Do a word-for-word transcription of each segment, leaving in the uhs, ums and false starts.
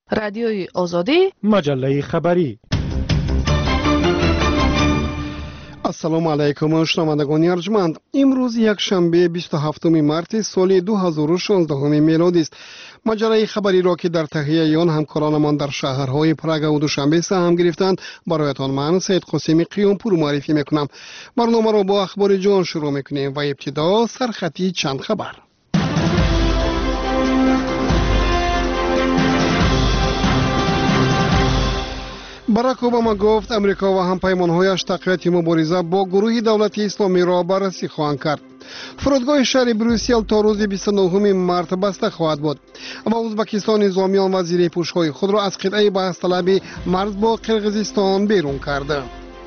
رادیوی آزادی، مجله خبری. السلام علیکم شنوندگان ارجمند. امروز یک شنبه بیست و هفتم مارس سال دو هزار و شانزده میلادی است. مجله خبری را که در تهیه آن همکارانمان در شهرهای پراگ و دوشنبه سهم گرفتند برایتان من سید قاسمی قیامپور معرفی میکنم. برنامه را با اخبار جان شروع میکنیم و ابتدا سرخطی چند خبر. باراک اوباما گفت امریکا و همپیمان‌هایش تقویت مبارزه با گروه دولتی اسلامی را بررسی خواهند کرد. فرودگاه شهر بروسل تا روز بیست و نه مارس بسته خواهد بود و ازبکستان نظامیان وزیر پوش‌های خود را از قطعه بحث طلب مرز با قرقیزستان بیرون کرده.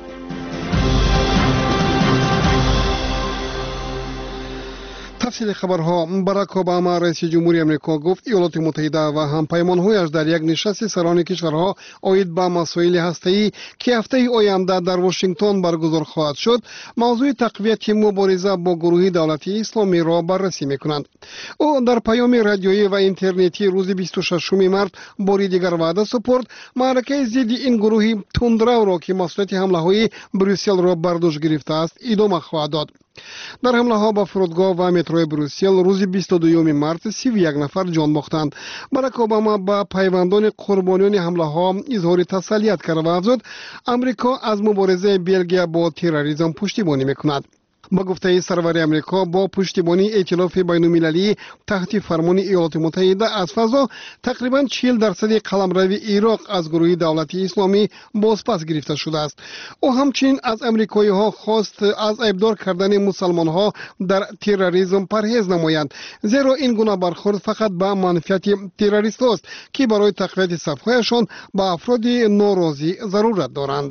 تفصیل خبرها. باراک اوباما رئیس جمهوری امریکا گفت ایالات متحده و همپیمان‌هایش در یک نشست سران کشورها اید به مسائل هسته‌ای که هفته آینده در واشنگتن برگزار خواهد شد موضوع تقویت مبارزه با گروه دولتی اسلامی را بررسی می‌کنند. او در پیام رادیویی و اینترنتی روز بیست و ششم مارس بار دیگر وعده سپرد معرکه ضد این گروه تندرو را که مسئولیت حمله‌های بروسل را بر دوش گرفته است ادامه خواهد داد. در حمله ها به فرودگاه و مترو بروسل روز بیست و دو مارس سی و یک نفر جان باختند. باراک اوباما با پیوندان قربانیان حمله ها اظهار تسلیت کرد و افزود امریکا از مبارزه بلژیک با تروریسم پشتیبانی میکند. با گفته سرور امریکا با پشتیبانی ائتلاف بین‌المللی تحت فرمان ایالات متحده از فضا تقریبا چهل درصد قلمرو عراق از گروه دولتی اسلامی بازپس گرفته شده است. او همچنین از امریکایی ها خواست از ابدار کردن مسلمان ها در تروریسم پرهیز نمایند، زیرا این گونه برخورد فقط به منفعت تروریست است که برای تقویت صف‌هایشان با افراد ناراضی ضرورت دارند.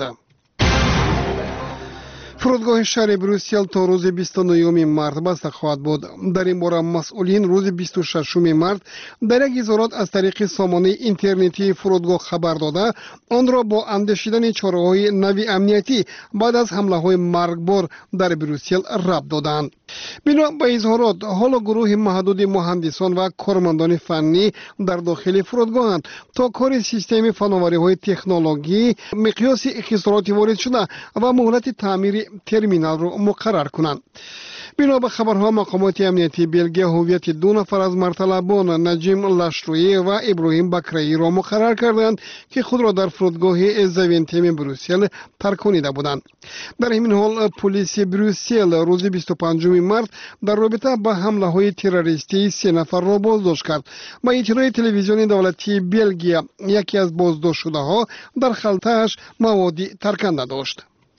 فرودگاه شهر بروسل تا روز بیست و نه مارس بسته خواهد بود. در این باره مسئولین روز بیست و ششم مارس در یک اظهارات از طریق سامانه اینترنتی فرودگاه خبر داده آن را با اندیشیدن چاره‌های نوی امنیتی بعد از حمله‌های مرگبار در بروسل ربط دادند. بنا به اظهارات حالا گروه محدود مهندسان و کارمندان فنی در داخل فرودگاهند تا کار سیستم فناوری‌های تکنولوژی مقیاس خسارات وارد شده و مهلت تعمیر ترمینال را مقرر کنند. بنا به خبرها مقامات امنیتی بلژیک هویت دو نفر از مرطلبان نجیم لشرویی و ابراهیم بکرایی را مقرر کردند که خود را در فرودگاه زوینتیم بروسل ترکانیده بودند. در همین حال پلیس بروسل روز بیست و پنجم مارس در رابطه با حمله های تروریستی سه نفر را بازداشت کرد. با اطلاع تلویزیون دولتی بلژیک یکی از بازداشت شده ها در خلطه‌اش مواد ترکنده داشت.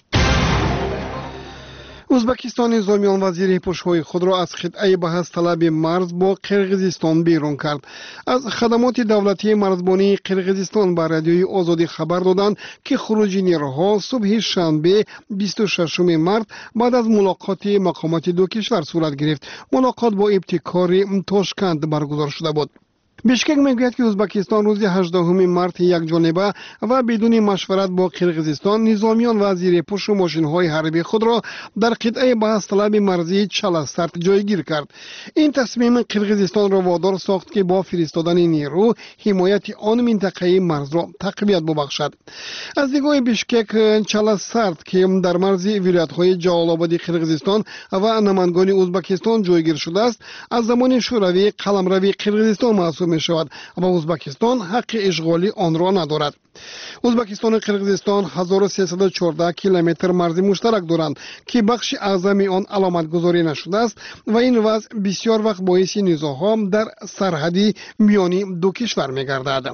ازبکستان نظامیان وزیر پوش‌های خود را از قطعه بحث طلب مرز با قرقیزستان بیرون کرد. از خدمات دولتی مرزبانی قرقیزستان به رادیوی آزادی خبر دادند که خروج نیروها صبح شنبه بیست و ششم مارس بعد از ملاقات مقامات دو کشور صورت گرفت. ملاقات با ابتکار تاشکند برگزار شده بود. بیشکک میگوید که ازبکستان روز هجدهم مارس یک جانبه و بدون مشورت با قرقیزستان نظامیان و زیر پوش و ماشین‌های حربی خود را در قطعه بحث طلب مرزی چالستارت جایگیر کرد. این تصمیم قرقیزستان را وادار ساخت که با فرستادن نیرو حمایت آن منطقه مرز را تقویت ببخشد. از دیدگاه بیشکک چالستارت که در مرز ولایت‌های جلال آباد قرقیزستان و نمنگان ازبکستان جایگیر شده است از زمان شوروی قلمرو قرقیزستان محسوب می شود و ازبکستان حق اشغالی آن را ندارد. ازبکستان و قرقیزستان هزار و سیصد و چهارده کیلومتر مرز مشترک دارند که بخش اعظم آن علامت گذاری نشده است و این وضع بسیار وقت باعث نزاع‌ها در سرحدی میانی دو کشور می گردد.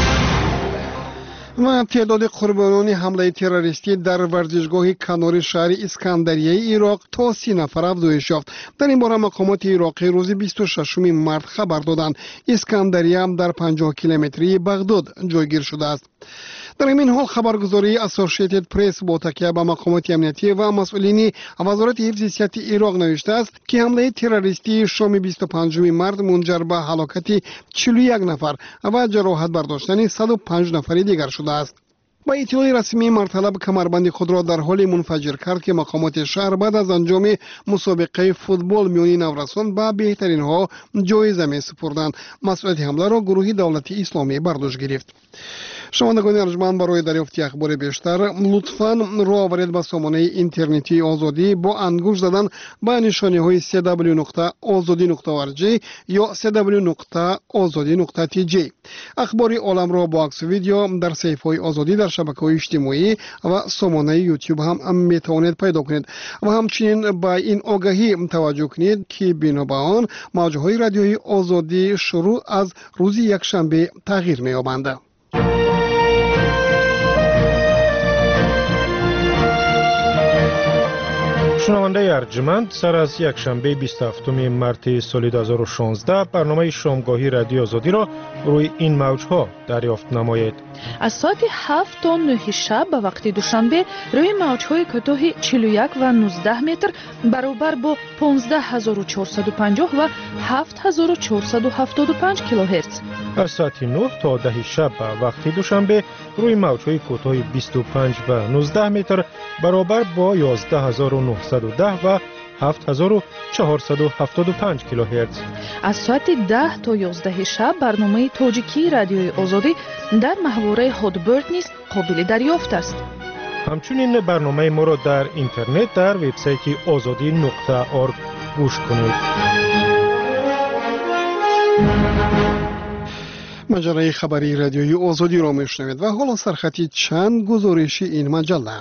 و تعداد قربانیان حمله تروریستی در ورزشگاه کنار شهر اسکندریه عراق تا سی نفر افزایش یافت. در این باره مقامات عراقی روز بیست و ششم مارس خبر دادند اسکندریه در پنجاه کیلومتری بغداد جایگیر شده است. در این حال خبرگزاری اسوسییتد پرس با تکیه به مقامات امنیتی و مسئولین وزارت حفظ صحت عراق نوشته است که حمله تروریستی شام بیست و پنجم مارس منجر به هلاکت چهل و یک نفر و جراحت برداشتن صد و پنج نفر دیگر شده است. با اطلاع رسمی مرطلب کمربند خود را در حال منفجر کرد که مقامات شهر بعد از انجام مسابقه فوتبال میانی نورسان به بهترین ها جایزه می سپردند. مسئولیت حمله را گروه دولتی اسلامی بر دوش گرفت. شنوندگان ارجمند، برای دریافت اخبار بیشتر لطفاً رو آورید به سامانه اینترنتی آزادی با انگشت زدن به نشانه های سی دبلیو نقطه آزادی نقطه او ار جی یا سی دبلیو نقطه آزادی نقطه تی جی. اخبار عالم را با عکس و ویدیو در صفحه های آزادی در شبکه‌های اجتماعی و سامانه یوتیوب هم می توانید پیدا کنید و همچنین با این آگاهی توجه کنید که بنا به آن موج‌های رادیویی آزادی شروع از روز یکشنبه تغییر می‌یابند. شنونده ارجمند، سر از یک شنبه بیست و هفتم مارس سال دو هزار و شانزده برنامه شامگاهی رادیو آزادی را روی این موجها دریافت نمایید. از ساعت هفت تا نه شب به وقت دوشنبه روی موجهای کوتاه چهل و یک و نوزده متر برابر با پانزده هزار و چهارصد و پنجاه و هفت هزار و چهارصد و هفتاد و پنج کیلوهرتز. از ساعت نه تا ده شب به وقت دوشنبه روی موجهای کوتاه بیست و پنج و نوزده متر برابر با یازده هزار و نهصد و ده و هفت هزار و چهارصد و هفتاد و پنج کیلوهرتز. از ساعت ده تا یازده شب برنامه تاجیکی رادیوی آزادی در محوره هادبرد نیز قابل دریافت است. همچنین برنامه ما را در اینترنت در وبسایت آزادی نقطه org گوش کنید. مجله خبری رادیویی آزادی را میشنوید و حالا سرخطی چند گزارش این مجله.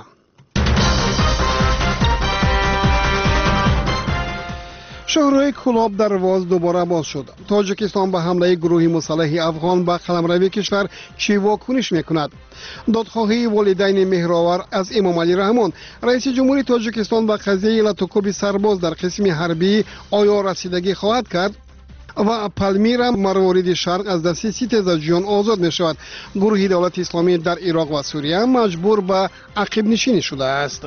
شهرهای کلاب درواز دوباره باز شد. تاجیکستان به حمله گروه مسلح افغان به قلمروی کشور چی واکنش میکند؟ دادخواهی والدین مهرآور از امام علی رحمان. رئیس جمهوری تاجیکستان به قضیه لطوکوب سرباز در قسم حربی آیا رسیدگی خواهد کرد؟ و پالمیرا مروارید شرق از دست ستیزجویان آزاد می شود. گروه دولت اسلامی در عراق و سوریه مجبور به عقب نشینی شده است.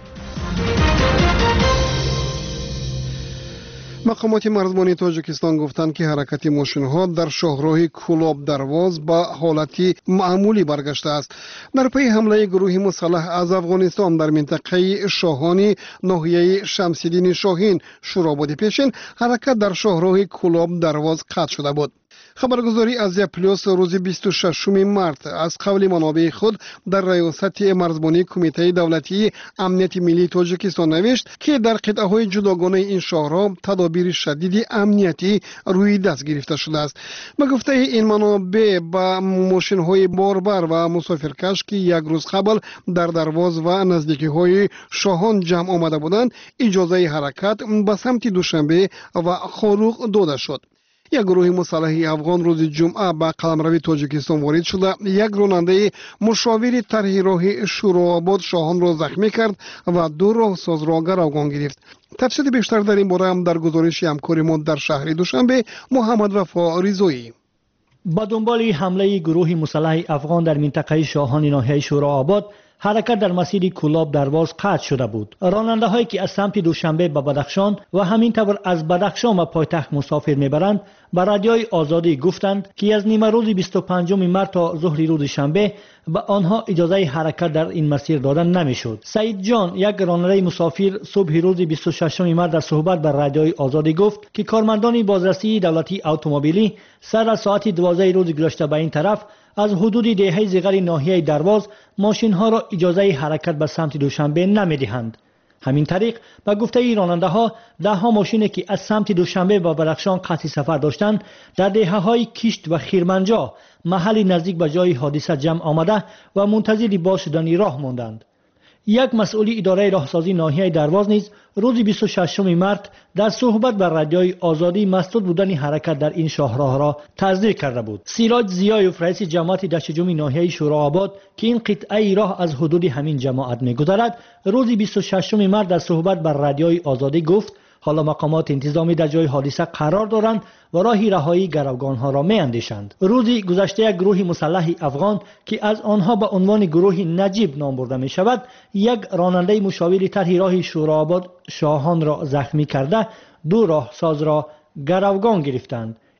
مقامات مرزبانی تاجیکستان گفتند که حرکت ماشین‌ها در شاهراه کلاب درواز به حالتی معمولی برگشته است. در پی حمله گروه مسلح از افغانستان در منطقه شاهانی ناحیه شمس‌الدین شاهین شوراباد پیشین، حرکت در شاهراه کلاب درواز قطع شده بود. خبرگزاری ازیا پلوس روز بیست و ششم مارس از قول منابع خود در ریاست مرزبانی کمیته دولتی امنیت ملی تاجیکستان نوشت که در قطعه‌های جداگانه این شهرها تدابیر شدید امنیتی روی دست گرفته شده است. به گفته این منابع با ماشین‌های باربر و مسافرکش که یک روز قبل در درواز و نزدیکی‌های شاهان جمع آمده بودند، اجازه حرکت به سمت دوشنبه و خاروق داده شد. یک گروه مسلح افغان روز جمعه به قلمروی تاجیکستان وارد شده یک راننده مشاور طرح راه شوراباد شاهان را زخمی کرد و دو راهساز را گروگان گرفت. تفصیل بیشتر در این باره هم در گزارش همکار ما در شهر دوشنبه محمد وفا رضایی. با دنبال حمله گروه مسلح افغان در منطقه شاهان ناحیه شوراباد، حرکت در مسیر کلاب درواز قطع شده بود. راننده هایی که از سمت دوشنبه به بدخشان و همین طور از بدخشان و پایتخت مسافر میبرند به رادیوی آزادی گفتند که از نیمه روز بیست و پنجم مارس تا ظهر روز شنبه به آنها اجازه حرکت در این مسیر دادن نمیشد. سعید جان، یک راننده مسافر، صبح روز بیست و ششم مارس در صحبت با رادیوی آزادی گفت که کارمندان بازرسی دولتی اتومبیلی سر از ساعت دوازده روز گذشته به این طرف از حدود دهه زیغل ناحیه درواز ماشین ها را اجازه حرکت به سمت دوشنبه نمیدهند. همین طریق به گفته راننده ها ده ها ماشینی که از سمت دوشنبه به بدخشان قصد سفر داشتند در دهه های کشت و خیرمنجا محلی نزدیک به جای حادثه جمع آمده و منتظر باز شدن راه ماندند. یک مسئول اداره راهسازی ناحیه درواز نیز روز بیست و ششم مارس در صحبت با رادیوی آزادی مسدود بودن حرکت در این شاهراه را تصدیق کرده بود. سیراج زیایوف، رئیس جماعت دشتجوم ناحیه شوراباد که این قطعه راه از حدود همین جماعت می‌گذرد، روز بیست و ششم مارس در صحبت با رادیوی آزادی گفت حالا مقامات انتظامی در جای حادثه قرار دارند و راه رهایی گروگان‌ها را می‌اندیشند. روزی گذشته یک گروه مسلح افغان که از آنها به عنوان گروه نجیب نام برده می‌شود، یک راننده مشاور طرح راه شوراباد شاهان را زخمی کرده دو راهساز را گروگان گرفتند.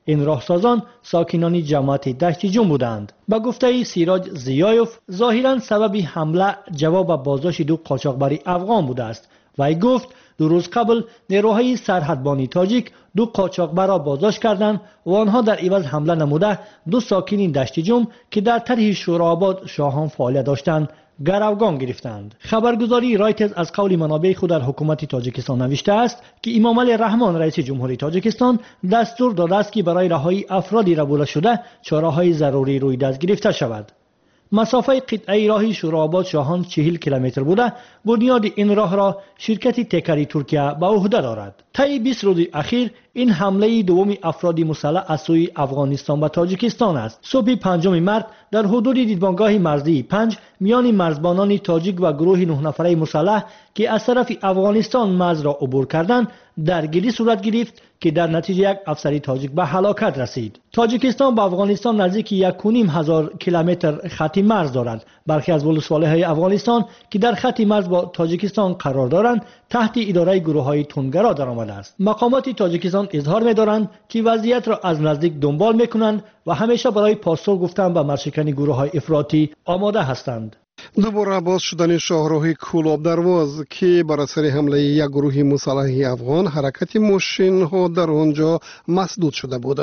این راهسازان ساکنان جماعت دشت جم بودند. با گفته سیراج زیایوف ظاهرا سبب حمله جواب بازداشت دو قاچاقبر افغان بوده است. وی گفت دو روز قبل نیروهای سرحدبانی تاجیک دو قاچاقبر را بازداشت کردند و آنها در عوض حمله نموده دو ساکن دشت جم که در طرح شوراباد شاهان فعالیت داشتند گروگان گرفتند. خبرگزاری رایترز از قول منابع خود در حکومت تاجیکستان نوشته است که امام علی رحمان رئیس جمهوری تاجیکستان دستور داده است که برای رهایی افرادی ربوده شده چاره‌های ضروری روی دست گرفته شود. مسافه قطعه راه شوراباد شاهان چهل کیلومتر بوده. بنیاد این راه را شرکت تکری ترکیه به عهده دارد. طی بیست روز اخیر این حمله دوم افراد مسلح از سوی افغانستان و تاجیکستان است. صبح پنجم مارس در حدود دیدبانگاه مرزی پنج میان مرزبانان تاجیک و گروه نه نفره مسلح که از طرف افغانستان مرز را عبور کردند درگیری صورت گرفت که در نتیجه یک افسر تاجیک به هلاکت رسید. تاجیکستان با افغانستان نزدیک یک و نیم هزار کیلومتر خط مرز دارد. برخی از ولسوالی‌های افغانستان که در خط مرز با تاجیکستان قرار دارند تحت اداره گروه‌های تندگرا درآمده است. مقامات تاجیکستان اظهار می‌دارند که وضعیت را از نزدیک دنبال می‌کنند و همیشه برای پاسخ گفتن به مرشکن گروه‌های افراطی آماده هستند. دوباره باز شدن شاهراه کولاب درواز که بر اثر حمله یک گروه مسلح افغان حرکت ماشین ها در آنجا مسدود شده بود.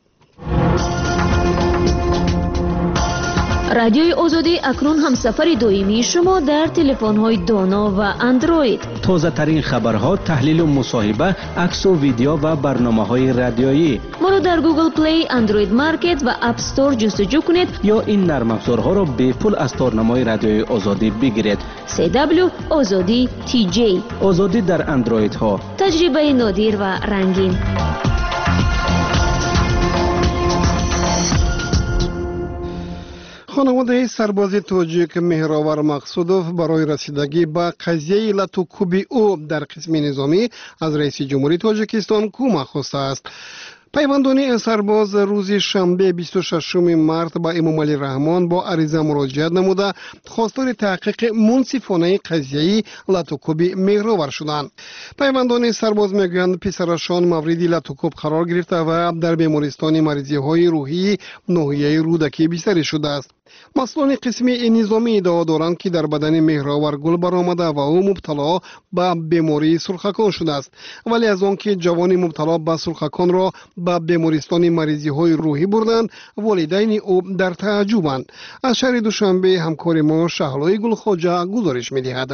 رادیوی آزادی اکنون هم سفر دائمی شما در تلفن‌های دانا و اندروید. تازه ترین خبرها، تحلیل و مصاحبه، عکس و ویدیو و برنامه‌های رادیویی. ما را در گوگل پلی، اندروید مارکت و اپ استور جستجو کنید یا این نرم افزارها را به پول از تارنمای رادیوی آزادی بگیرید. سی دبلیو آزادی تی جی. آزادی در اندروید ها. تجربه نادر و رنگین. خانواده سرباز تاجیک مهراور مقصودوف برای رسیدگی به قضیه لطوکوبی او در قسم نظامی از رئیس جمهوری تاجیکستان کمک خواسته است. پیوندان این سرباز روز شنبه بیست و ششم مارس با امام علی رحمان با عریضه مراجعت نموده خواستار تحقیق منصفانه قضیه لطوکوبی مهراور شدند. پیوندان سرباز میگویند پسرشان مورد لطوکوب قرار گرفته و در بیمارستان مریضی های روحی ناحیه رودکی بستری شده است. مسئولان قسمی نظامی ادعا دارند که در بدن مهراور گل برآمده و او مبتلا به بیماری سرخکان شده است، ولی از آنکه جوان مبتلا به سرخکان را به بیمارستان مریضی های روحی بردند والدین او در تعجبند. از شهر دوشنبه همکار ما شهلای گلخواجه گزارش می‌دهد.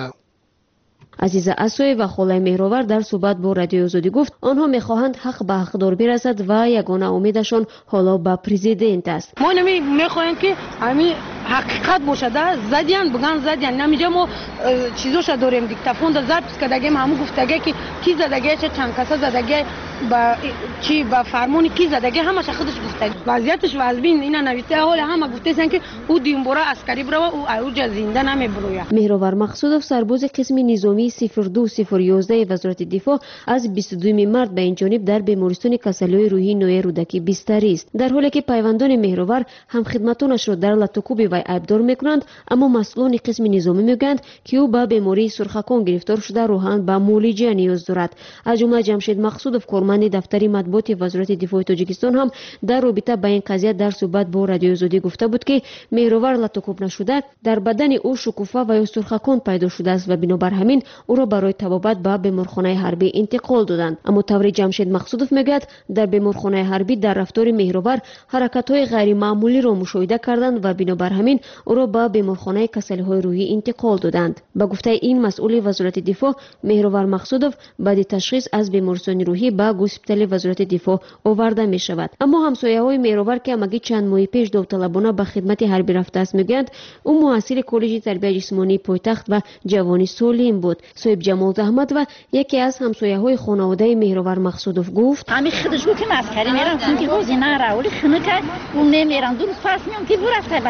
عزیزه اسوی و خالای مهراور در صحبت با رادیو آزادی گفت آنها میخواهند حق به حقدار برسد و یگانه امیدشان حالا به پرزیدنت است. ما نمی میخواهیم که همین حقیقت باشه. زدیان بگن زدیان نمیجا ما چیزوش داریم دیکتافون در ضبط کردگیم همون گفتگی که کی زدگی چه چند کسا زدگی با چی با فرمونی کی زدگی همش خودش گفتگی وضعیتش وضبین اینا نوشته حال همه گفتهن که او دیمبورا عسکری برو او اوج زنده نمیبروه. مهراور مقصودوف سرباز قسم نظامی صفر دو صفر یازده وزارت دفاع از بیست و دو مارس به این جانب در بیمارستان کسلای روحی نوع رودکی بستری است، در حالی که پیوندان مهراور هم خدمتانش را در لطوکوب وی عیبدار میکنند، اما مسئولان قسم نظامی میگویند که او به بیماری سرخکان گرفتار شده روحاً به معالجه نیاز دارد. از جمله جمشید مقصودوف کارمند دفتر مطبوعات وزارت دفاع تاجیکستان هم در رابطه با این قضیه در صحبت با رادیو آزادی گفته بود که مهراور لطوکوب نشده در بدن او شکوفه و یا سرخکان پیدا شده است و بنابر همین او را برای طبابت به بیمارخانه حربی انتقال دادند. اما طوری جمشید مقصودوف میگوید در بیمارخانه حربی در رفتار مهراور حرکت‌های غیر معمولی را مشاهده کردند و بنابر همین او را به بیمارخانه کسل‌های روحی انتقال دادند. با گفته این مسئول وزارت دفاع، مهراور مقصودوف بعد تشخیص از بیمارستان روحی به هسپتال وزارت دفاع آورده می شود. اما همسایه‌های مهراور که مگی چند ماه پیش داوطلبانه به خدمت حربی رفته است میگویند او محصل کالج تربیت جسمانی پایتخت و جوانی سالم بود. صاحب جمال زحمت و یکی از همسایه‌های خانواده مهراور مقصودوف گفت همین خودش گفت که مسکری میرم چون که روزی نره ولی خونه که اون نمیرم دو روز پس میام که برفته بچه سالم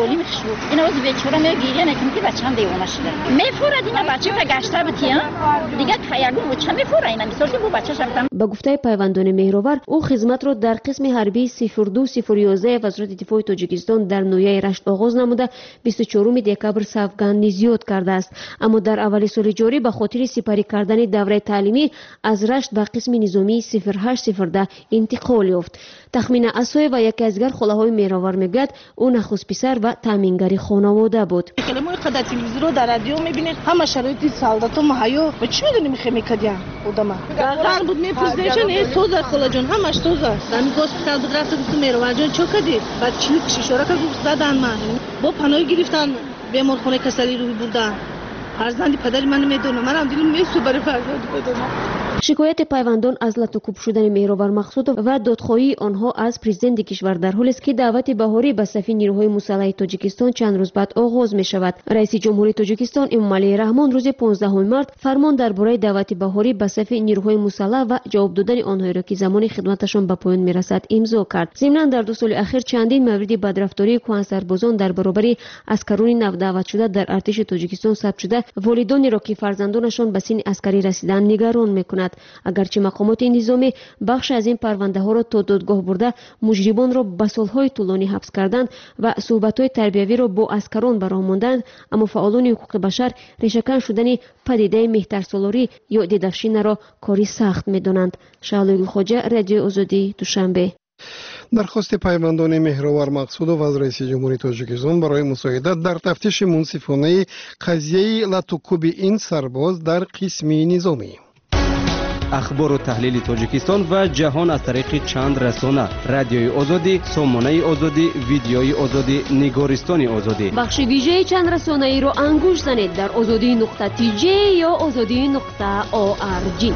سالی میخشو اینا از بیچاره میگیره نکن که بچه‌م دیوانه شده میفورد اینا بچه تا گشته بتیان دیگه خیالو چه میفوره اینا مثلا که بو بچه‌ش رفتم. با گفته پیوندان مهرآور او خدمت را در قسم حربی صفر دو صفر یک یک وزارت دفاع تاجیکستان در نویای رشت آغاز نموده بیست و چهارم دکبر سوگند زیاد کرده است، اما در اول سال جاری به خاطر سپری کردن دوره تعلیمی از رشت به قسم نظامی صفر هشت صفر ده انتقال یافت. تخمین اسای و یکی از دیگر خلاهای مهرآور میگوید او نخست پسر و تامینگر خانواده بود. خیلی ما قدر تلویزیون رو در رادیو میبینیم همه شرایط سالدات و مهیا و چی میدونیم خیلی کدیان بودم زن بود میپرسیدن نه سوز خاله جان همش سوز است من گفتم بود رفت گفت مهرآور جان چه کردی بعد چی شیشه را که گفت زدن من با پناه گرفتن بیمارخانه کسری رو بردن. فرزندی پدری من میدونم منم دلم میسوزه برای فرزند بدونم. شکایت پیوندان از لطوکوب شدن مهرآور مقصود و دادخواهی آنها از پرزیدنت کشور در حالی است که دعوت بهاری به صف نیروهای مسلح تاجیکستان چند روز بعد آغاز می شود. رئیس جمهوری تاجیکستان امامعلی رحمان روز پانزدهم مارس فرمان درباره دعوت بهاری به صف نیروهای مسلح و جواب دادن آنها را که زمان خدمتشان به پایان میرسد امضا کرد. ضمناً در دو سال اخیر چندین مورد بدرفتاری کهن سربازان در برابر عسکران نو دعوت شده در ارتش تاجیکستان ثبت شده والدانی را که فرزندانشان به سن عسکری رسیدن نگران میکند. اگرچه مقامات نظامی بخش از این پرونده ها را تا دادگاه برده مجرمان را به سالهای طولانی حبس کردند و صحبت‌های تربیوی را با عسکران براه ماندند، اما فعالان حقوق بشر ریشه‌کن شدن پدیده مهترسالاری یا دیدرشین را کاری سخت می‌دانند. شعله گلخواجه، رادیو آزادی، دوشنبه. درخواست پیوندان مهرآور مقصود و از رئیس جمهوری تاجیکستان برای مساعدت در تفتیش منصفانه قضیه لطوکوب این سرباز در قسم نظامی. اخبار و تحلیل تاجیکستان و جهان از طریق چند رسانه: رادیوی آزادی، سامانه آزادی، ویدیوی آزادی، نگارستان آزادی. بخش ویژه چند رسانه ای را انگوش زنید در آزادی نقطه تی جی یا آزادی نقطه او آر جی.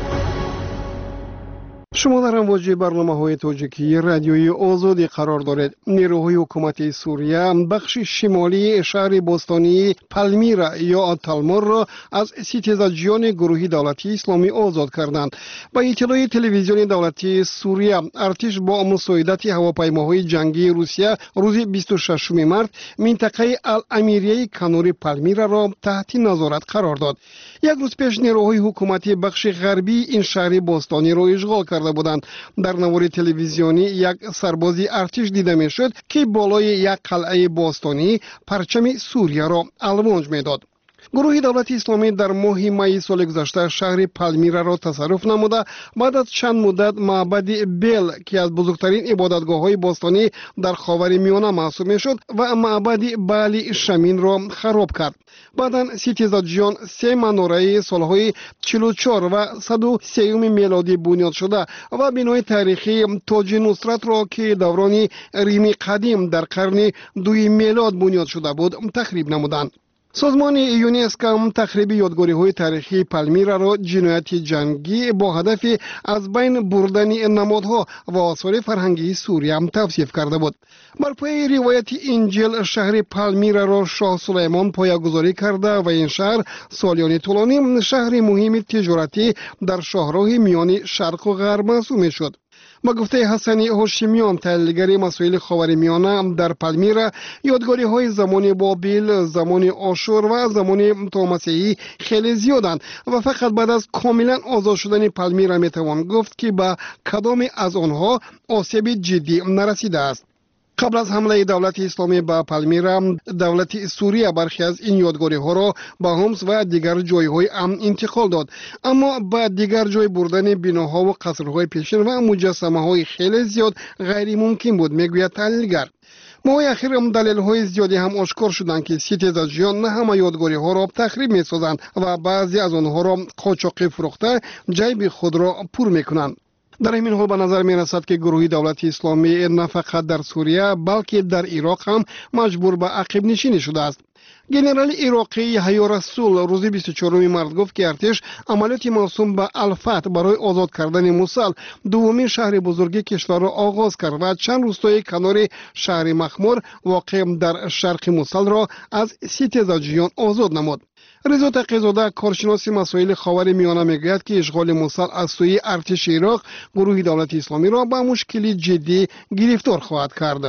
شما در امواج برنامه‌های تاجیکی رادیوی آزادی قرار دارید. نیروهای حکومت سوریه بخش شمالی شهر باستانی پالمیرا یا تالمور را از ستیزجویان گروه دولتی اسلامی آزاد کردند. با اطلاع تلویزیون دولتی سوریه، ارتش با مساعدت هواپیماهای جنگی روسیه روز بیست و ششم مارس منطقه الامیریه کنار پالمیرا را تحت نظارت قرار داد. یک روز پیش نیروهای حکومتی بخش غربی این شهر باستانی را اشغال کرده بودند. در نوار تلویزیونی یک سربازی ارتش دیده میشد که بالای یک قلعه باستانی پرچم سوریه را الوانج میداد. گروه دولت اسلامی در ماه می سال گذشته شهر پالمیرا را تصرف نموده بعد از چند مدت معبد بیل که از بزرگترین عبادتگاه‌های باستانی در خاورمیانه محسوب میشد و معبد بالی شمین را خراب کرد. بعداً ستیزجویان سه مناره سالهای چهل و چهار و صد و سه میلادی بنیاد شده و بنای تاریخی تاج نصرت را که دوران ریم قدیم در قرن دوی میلاد بنیاد شده بود تخریب نمودند. سازمان یونسکو تخریب یادگاری های تاریخی پالمیرا را جنایت جنگی با هدف از بین بردن نمادها و آثار فرهنگی سوریه توصیف کرده بود. بر پای روایت انجیل شهر پالمیرا را شاه سلیمان پایه‌گذاری کرده و این شهر سالیان طولانی شهر مهم تجارتی در شاهراه میان شرق و غرب محسوب می‌شد. با گفته حسنی هاشمیان، تحلیلگر مسائل خاورمیانه، در پالمیرا یادگاری های زمان بابل، زمان آشور و زمان تومسیحی خیلی زیادند و فقط بعد از کاملا آزاد شدن پالمیرا میتوان گفت که به کدام از آنها آسیب جدی نرسیده است. قبل از حمله دولت اسلامی به پالمیرا، دولت سوریه برخی از این یادگاری ها را به حمص و دیگر جایهای امن انتقال داد، اما با دیگر جای بردن بناها و قصرهای پیشین و مجسمه های خیلی زیاد غیر ممکن بود، میگوید تحلیلگر. ماه اخیر دلیل های زیادی هم آشکار شدند که ستیزجویان نه همه یادگاری ها را تخریب می سازند و بعضی از آنها را قاچاقی فروخته جیب خود را پر می کنند. در این حال به نظر می رسد که گروه دولت اسلامی نه فقط در سوریه بلکه در عراق هم مجبور به عقب نشینی شده است. گنرال عراقی حیا رسول روز بیست و چهارم مارس گفت که ارتش عملیات موسوم به الفتح برای آزاد کردن موصل، دومین شهر بزرگ کشور را آغاز کرد و چند روستای کنار شهر مخمور واقع در شرق موصل را از ستیزجویان آزاد نمود. رضا تقی‌زاده، کارشناس مسائل خاورمیانه میگوید که اشغال موصل از سوی ارتش عراق گروه دولت اسلامی را به مشکلی جدی گرفتار خواهد کرد.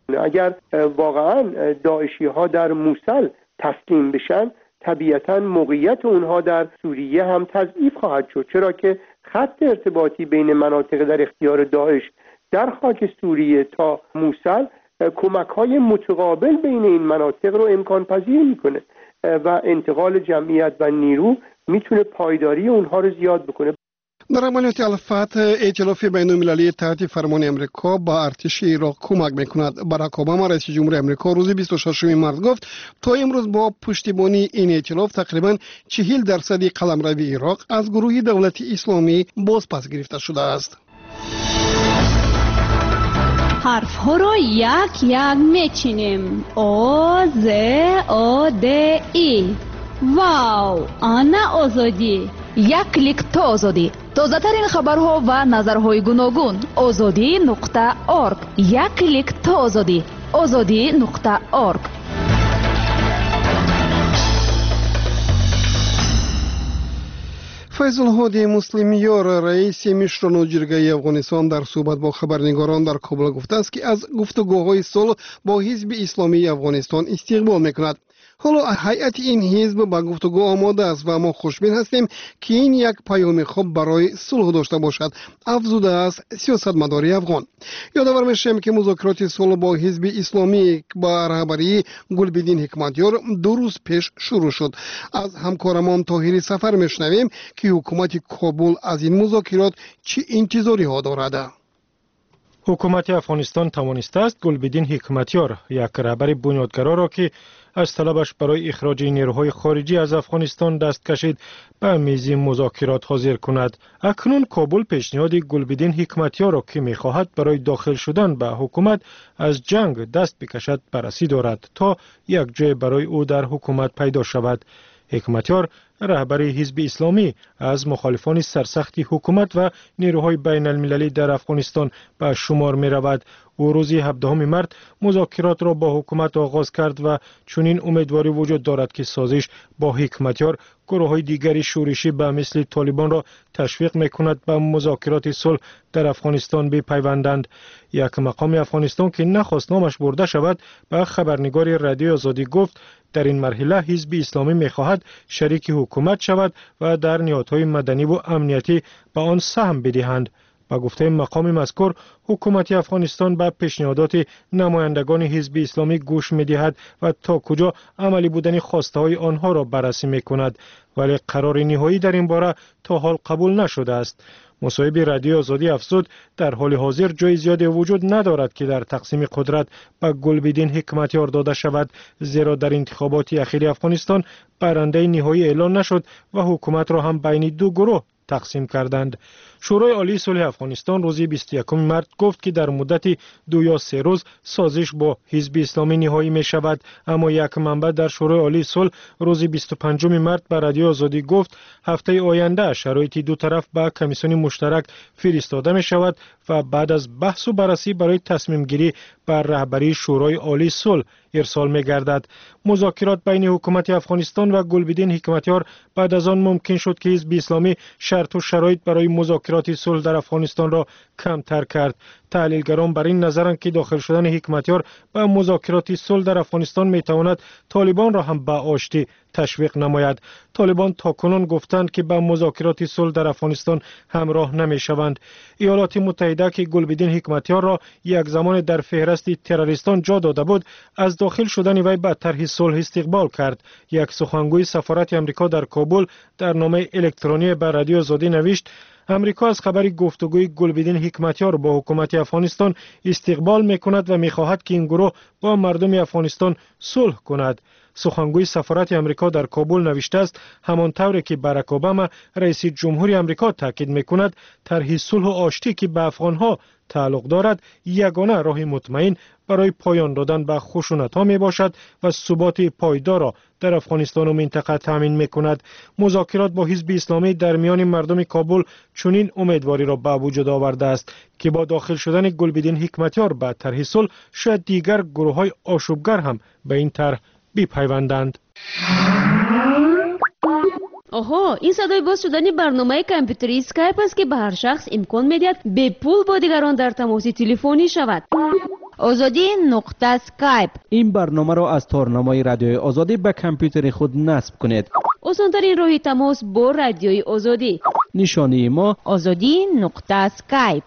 اگر واقعا داعشی ها در موصل تسلیم بشن، طبیعتا موقعیت اونها در سوریه هم تضعیف خواهد شد، چرا که خط ارتباطی بین مناطق در اختیار داعش در خاک سوریه تا موصل کمک های متقابل بین این مناطق رو امکان پذیر میکنه و انتقال جمعیت و نیرو میتونه پایداری اونها رو زیاد بکنه. در عملیات الفتح، ائتلاف بین المللی تحت فرمان امریکا با ارتش عراق کمک میکند. باراک اوباما رئیس جمهور امریکا روز بیست و ششم مارس گفت تا امروز با پشتیبانی این ائتلاف تقریبا چهل درصد قلمروی عراق از گروه دولت اسلامی بازپس گرفته شده است. حرف ها را یک یک میچینیم. او ز او د ای. واو، آنا آزادی. یک کلیک تا آزادی. تازه ترین خبرها و نظرهای گوناگون. آزادی نقطه اورگ. یک کلیک تا آزادی. آزادی نقطه اورگ. فیض الهادی مسلمیار رئیس مشران جرگه افغانستان در صحبت با خبرنگاران در کابل گفته است که از گفتگوهای صلح با حزب اسلامی افغانستان استقبال میکند. حالا هیئت این حزب با گفتگو آماده است و ما خوشبین هستیم که این یک پیام خوب برای صلح داشته باشد، افزوده است سیاستمدار افغان. یادآور میشیم که مذاکرات صلح با حزب اسلامی با رهبری گلبدین حکمتیار دو روز پیش شروع شد. از همکارمان طاهری سفر میشنویم که حکومت کابل از این مذاکرات چه انتظاری ها دارد. حکومت افغانستان توانسته است گلبدین حکمتیار، یک رهبر بنیادگرا را که از طلبش برای اخراج نیروهای خارجی از افغانستان دست کشید، به میز مذاکرات حاضر کند. اکنون کابل پیشنهاد گلبدین حکمتیار را که می‌خواهد برای داخل شدن به حکومت از جنگ دست بکشد بررسی دارد تا یک جای برای او در حکومت پیدا شود. حکمتیار رهبر حزب اسلامی از مخالفان سرسخت حکومت و نیروهای بین المللی در افغانستان به شمار می رود. او روز هفدهم مارس مذاکرات را با حکومت آغاز کرد و چنین امیدواری وجود دارد که سازش با حکمتیار گروه های دیگری شورشی به مثل طالبان را تشویق می کند به مذاکرات صلح در افغانستان بپیوندند. یک مقام افغانستان که نخواست نامش برده شود به خبرنگار رادیو آزادی گفت در این مرحله حزب اسلامی می خواهد شریک حکومت شود و در نهادهای مدنی و امنیتی به آن سهم بدهند. با گفته مقام مذکور، حکومت افغانستان به پیشنهادات نمایندگان حزب اسلامی گوش می دهد و تا کجا عملی بودن خواسته های آنها را بررسی می کند، ولی قرار نهایی در این باره تا حال قبول نشده است. مصاحب رادیو آزادی افزود در حال حاضر جای زیادی وجود ندارد که در تقسیم قدرت به گلبدین حکمتیار داده شود، زیرا در انتخابات اخیر افغانستان برنده نهایی اعلان نشد و حکومت را هم بین دو گروه تقسیم کردند. شورای عالی صلح افغانستان روز بیست و یکم مارس گفت که در مدت دو یا سه روز سازش با حزب اسلامی نهایی می شود، اما یک منبع در شورای عالی صلح روز بیست و پنجم مارس به رادیو آزادی گفت هفته آینده شرایط دو طرف به کمیسیون مشترک فرستاده می شود و بعد از بحث و بررسی برای تصمیم گیری بر رهبری شورای عالی صلح ارسال می گردد. مذاکرات بین حکومت افغانستان و گلبدین حکمتیار بعد از آن ممکن شد که حزب اسلامی شرط و شرایط برای مذاکرات صلح در افغانستان را کمتر کرد. تحلیلگران بر این نظرند که داخل شدن حکمتیار به مذاکرات صلح در افغانستان می تواند طالبان را هم به آشتی تشویق نماید. طالبان تاکنون گفتند که به مذاکرات صلح در افغانستان همراه نمی شوند. ایالات متحده که گلبدین حکمتیار را یک زمان در فهرست تروریستان جا داده بود، از داخل شدن وی به طرح صلح استقبال کرد. یک سخنگوی سفارت آمریکا در کابل در نامه الکترونی به رادیو آزادی نوشت امریکا از خبر گفتگوی گلبدین حکمتیار با حکومت افغانستان استقبال میکند و میخواهد که این گروه با مردم افغانستان صلح کند. سخنگوی سفارت امریکا در کابل نوشته است همان طوری که باراک اوباما رئیس جمهور امریکا تاکید میکند طرح صلح و آشتی که به افغانها تعلق دارد یگانه راه مطمئن برای پایان دادن به خشونت ها می باشد و ثبات پایدار را در افغانستان و منطقه تامین می کند. مذاکرات با حزب اسلامی در میان مردم کابل چنین امیدواری را به وجود آورده است که با داخل شدن گلبدین حکمتیار به طرح صلح شاید دیگر گروه های آشوبگر هم به این طرح بپیوندند. آها، این صدای باز شدن برنامه کامپیوتری اسکایپ است که به هر شخص امکان میدهد به پول با دیگران در تماس تلفنی شود. آزادی نقطه سکایپ. این برنامه را از تارنمای رادیوی آزادی به کامپیوتر خود نصب کنید. آسان‌ترین راه تماس با رادیوی آزادی. نشانی ما آزادی نقطه سکایپ.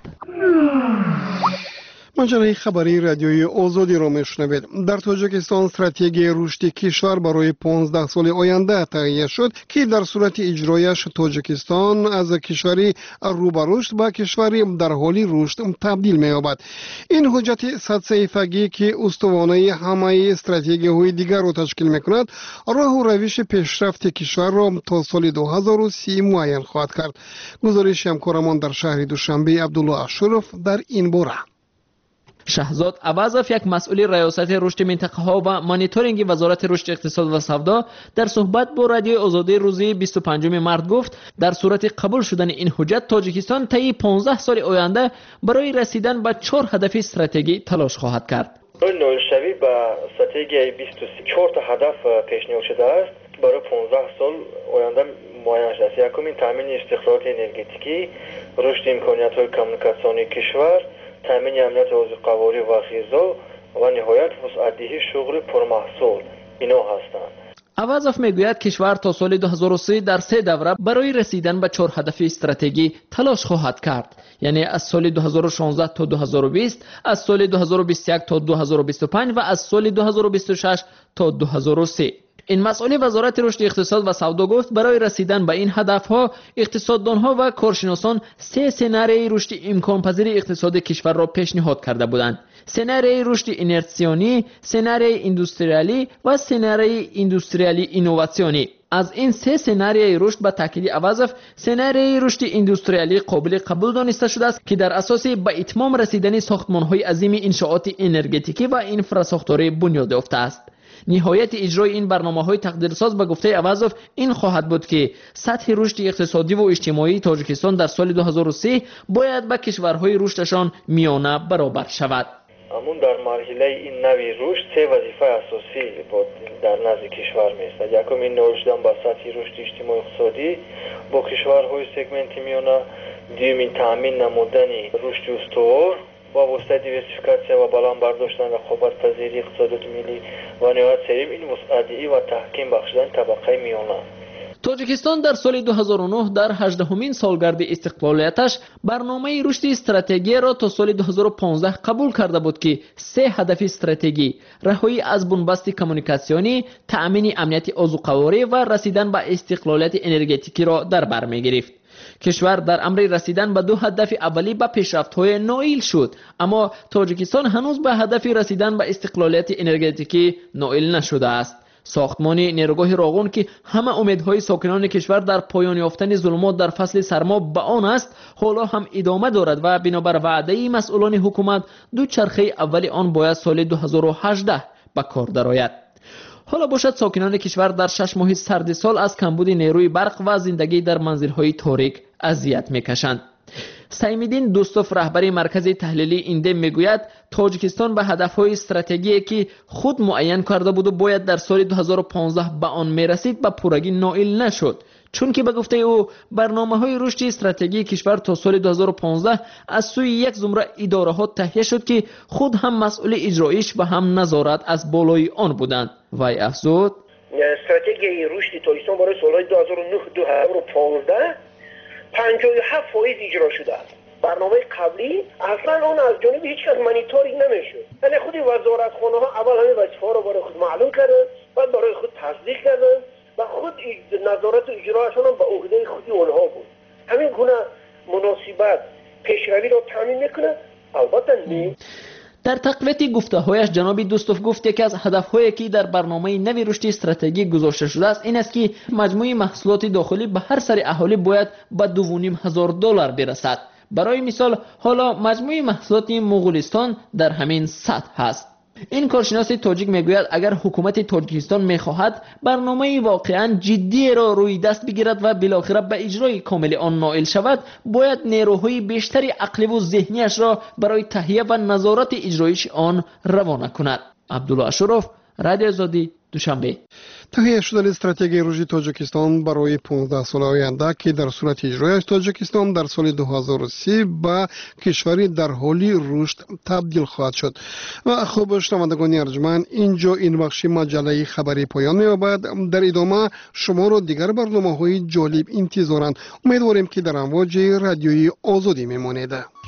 مجله خبری رادیوی آزادی را میشنوید. در تاجیکستان استراتژی رشد کشور برای پانزده سال آینده تهیه شد که در صورت اجرایش تاجیکستان از کشوری رو به رشد به کشوری در حال رشد تبدیل می‌یابد. این حجت صد صفحه‌ای که استوانه همه استراتژی‌های دیگر را تشکیل می‌کند، راه و روش پیشرفت کشور را تا سال دو هزار و سی معین خواهد کرد. گزارش همکارمان در شهر دوشنبه عبدالله اشرف در این باره. شهزاد عوضف، یک مسئول ریاست رشد منطقه ها و مانیتورینگ وزارت رشد اقتصاد و سودا، در صحبت با رادیو آزادی روز بیست و پنجم مارس گفت در صورت قبول شدن این حجت تاجیکستان طی پانزده سال آینده برای رسیدن به چهار هدف استراتژی تلاش خواهد کرد. نویل شوی به استراتژی بیست و چهار تا هدف پیشنهاد شده است برای پانزده سال آینده معین شده است. یکمین تامین استقلال انرژتیکی، رشد امکانیت‌های کمیونیکاسیونی کشور، تامین امنیت غذایی و غذا و نهایت وسعت‌دهی شغل پرمحصول اینا هستند. عوضف میگوید کشور تا سال دو هزار و سه در سه دوره برای رسیدن به چهار هدف استراتژی تلاش خواهد کرد، یعنی از سال دو هزار و شانزده تا دو هزار و بیست، از سال دو هزار و بیست و یک تا دو هزار و بیست و پنج و از سال دو هزار و بیست و شش تا دو هزار و سه. این مسئول وزارت رشد اقتصاد و سودا گفت برای رسیدن به این هدفها اقتصاددانها و کارشناسان سه سناریوی رشد امکان پذیر اقتصاد کشور را پیشنهاد کرده بودند: سناریوی رشد اینرسیونی، سناریوی اندوستریالی و سناریوی اندوستریالی اینوواسیونی. از این سه سناریوی رشد به تاکید عوضف، سناریوی رشد اندوستریالی قابل قبول دانسته شده است که در اساس به اتمام رسیدن ساختمان‌های عظیم انشاءات انرژتیکی و اینفراساختاری بنیاد یافته است. نهایت اجرای این برنامه‌های تقدیرساز به گفته عوضف این خواهد بود که سطح رشد اقتصادی و اجتماعی تاجیکستان در سال دو هزار و سه باید با کشورهای رشدشان میانه برابر شود. امون در مرحله این نوی رشد سه وظیفه اساسی بود در نزد کشور می‌استد. یکم این نوشتن با سطح رشد اجتماعی اقتصادی با کشورهای سگمنت میانه، دومین تامین نمودن رشد استوار با واسطه دیورسیفیکاسیون و بالا برداشتن رقابت پذیری اقتصادی ملی و نهایت سوم این وسعت‌دهی و تحکیم بخشیدن طبقه میانه. تاجیکستان در سال دو هزار و نه در هجدهمین سالگرد استقلالیتش برنامه رشد استراتژی را تا سال دو هزار و پانزده قبول کرده بود که سه هدف استراتژی: رهایی از بنبست کمیونیکاسیونی، تأمین امنیت عضوقواری و رسیدن به استقلالیت انرژتیکی را در بر می‌گرفت. کشور در امر رسیدن به دو هدف اولی به پیشرفت‌های نائل شد، اما تاجیکستان هنوز به هدف رسیدن به استقلالیت انرژتیکی نائل نشده است. ساختمان نیروگاه راغون که همه امیدهای ساکنان کشور در پایان یافتن ظلمات در فصل سرما به آن است، حالا هم ادامه دارد و بنابر وعده مسئولان حکومت دو چرخه اولی آن باید سال دو هزار و هجده به کار درآید. حالا باشد ساکنان کشور در شش ماه سرد سال از کمبود نیروی برق و زندگی در منزل‌های تاریک اذیت می‌کشند. سیم‌الدین دوستوف رهبر مرکز تحلیلی اینده میگوید تاجیکستان به هدف‌های استراتژیکی که خود معین کرده بود و باید در سال دو هزار و پانزده به آن میرسید به پورگی نائل نشد، چون که به گفته او برنامه‌های رشد استراتژی کشور تا سال دو هزار و پانزده از سوی یک زمره اداره‌ها تهیه شد که خود هم مسئول اجرایش و هم نظارت از بالای آن بودند. وی افزود استراتژی رشد تاجیکستان برای سال‌های دو هزار و نه تا دو هزار و پانزده پنجاه و هفت فایز اجرا شده است. برنامه قبلی اصلا اون از جانب هیچ کس مانیتورینگ نمیشد. یعنی خود وزارتخانه ها اول همین وظیفه ها رو برای خود معلوم کردن، بعد برای خود تصدیق کردن و خود نظارت و اجراشون هم به عهده خود اونها بود. همین گونه مناسبت پیشروی رو تامین میکنه. البته نه. در تقویت گفته‌هایش جناب دوستوف گفت یکی از هدف‌هایی که در برنامه نوی رشد استراتژی گذاشته شده است این است که مجموع محصولات داخلی به هر سر اهالی باید به دو و نیم هزار دلار برسد. برای مثال حالا مجموع محصولات مغولستان در همین سطح است. این کارشناس تاجیک میگوید اگر حکومت تاجیکستان میخواهد برنامه واقعا جدی را روی دست بگیرد و بالاخره به اجرای کامل آن نائل شود، باید نیروهای بیشتری عقلی و ذهنیش را برای تهیه و نظارت اجرایش آن روانه کند. عبدالله اشرف، رادیو آزادی، دوشنبه. تهیه شدن استراتژی رشد تاجیکستان برای پانزده سال آینده که در صورت اجرایش تاجیکستان در سال دو هزار و سی به کشوری در حال رشد تبدیل خواهد شد. و خوب شنوندگان ارجمند، اینجا این بخش مجله خبری پایان می‌یابد. در ادامه شما را دیگر برنامه‌های جالب انتظارند. امیدواریم که در امواج رادیوی آزادی میمانید.